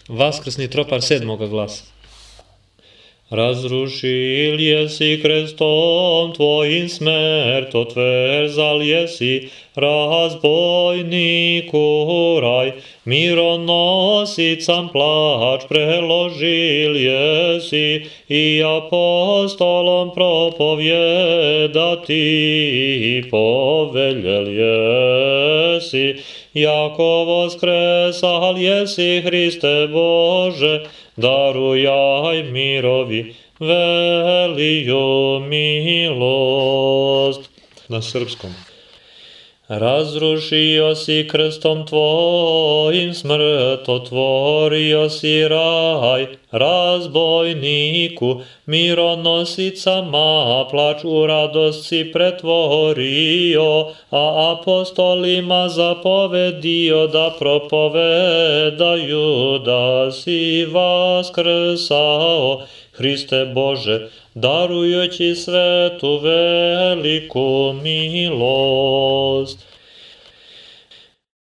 Vaskrsni tropar 7. glasa. Razrušil jesi krestom tvojim smrt, otvrzal jesi razbojniku raj, mironosicam plač preložil jesi i apostolom propovjedati poveljel jesi, jako voskresal jesi Hriste Bože, darujaj mirovi veliju milost. Na srpskom. Razrušio si krstom tvojim smrt, otvorio si raj razbojniku, mironosicama plač u radost si pretvorio, a apostolima zapovedio da propovedaju da si vaskrsao, Hriste Bože, darujući svetu veliku milost.